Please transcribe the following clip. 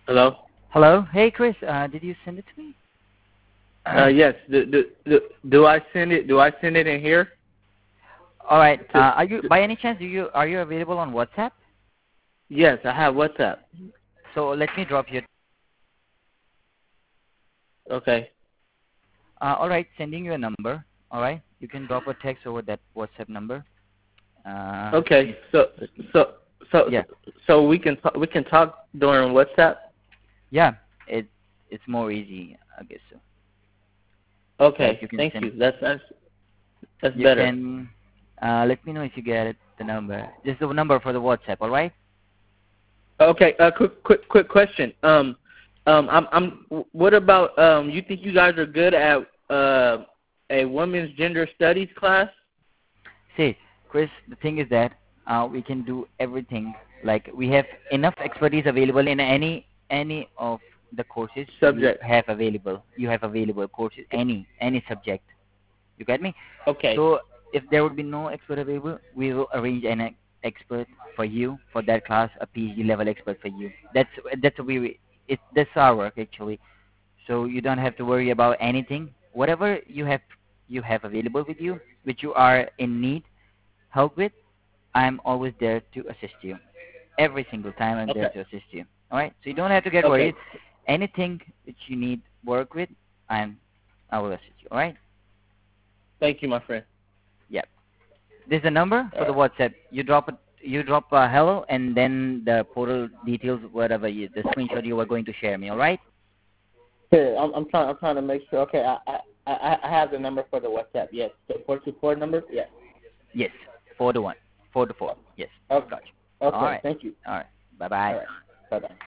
Hello. Hello. Hey, Chris. Did you send it to me? Yes. Do I send it? Do I send it in here? All right. To, Are you to, by any chance are you available on WhatsApp? yes, I have WhatsApp. So let me drop you. Okay. All right. Sending you a number. All right. You can drop a text over that WhatsApp number. Okay. So so so Yeah. so we can talk during WhatsApp. Yeah. It it's more easy, I guess so. Like Okay. you can Thank send. you. That's You better. can. Let me know if you get it. The number. This is the number for the WhatsApp. All right. Okay. Quick question. What about you think you guys are good at a women's gender studies class? See, Chris, the thing is that we can do everything. Like we have enough expertise available in any of the courses you Subject. have available. You have available courses, any subject. You get me? Okay. So if there would be no expert available, we will arrange an expert for you for that class, a PhD level expert for you. That's that's our work actually. So you don't have to worry about anything. Whatever you have available with you, which you are in need help with, I'm always there to assist you. Every single time I'm there Okay. to assist you. All right? So you don't have to get Okay. worried. Anything which you need work with, I will assist you. All right? Thank you, my friend. Yep. This is the number All for the right. WhatsApp. You drop a hello and then the portal details, whatever the screenshot you were going to share me. All right? Here, I'm trying to make sure. Okay, I have the number for the WhatsApp. Yes, the 424 number. Yes. Yes. 4 to 1. 4 to 4. Yes. Okay. Gotcha. All Okay. right. Thank you. All right. Bye bye. All right. Bye bye.